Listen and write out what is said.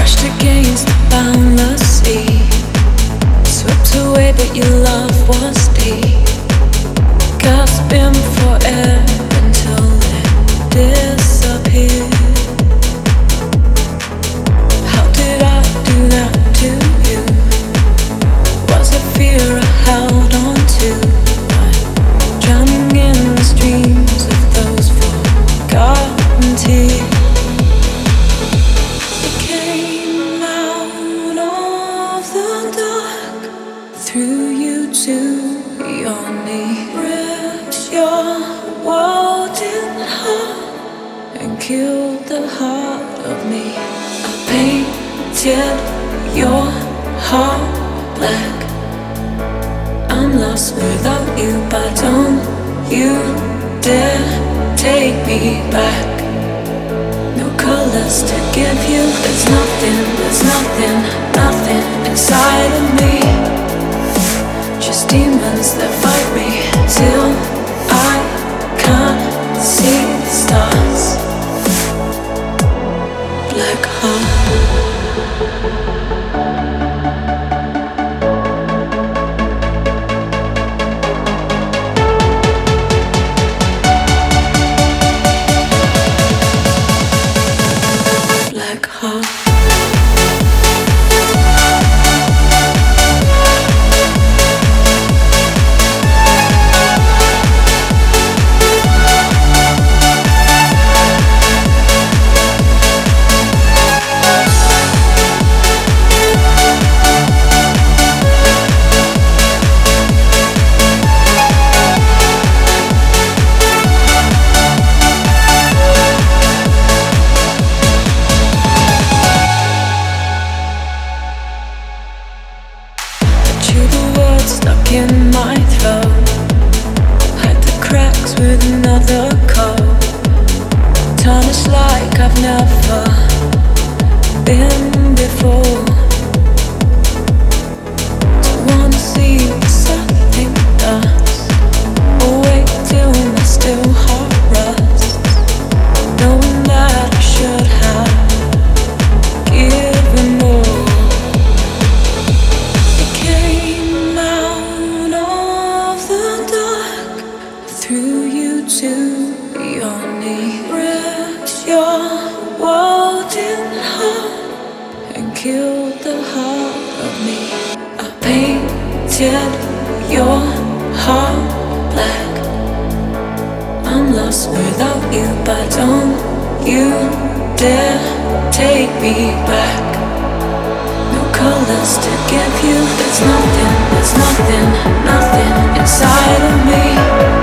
Crashed against the boundless sea, swept away but your love was deep. Gasping for air until it disappeared. How did I do that to you? Was it fear I held on to? Drowning in the streams of those forgotten tears. It came out of the dark, threw you to your knee, ripped your world in half, and killed the heart of me. I painted your heart black. I'm lost without you, but don't you dare take me back. No colors to give you. There's nothing inside of me. Just demons that fight me till I can't see the stars. Black heart. Stuck in my throat, hide the cracks with another coat. Tarnished like I've never been before. Don't wanna see the setting dust, or wait till my still heart rusts, knowing that I should have given more. Threw you to your knee, ripped your world in half, and killed the heart of me. I painted your heart black. I'm lost without you, but don't you dare take me back. No colors to give you. There's nothing inside of me.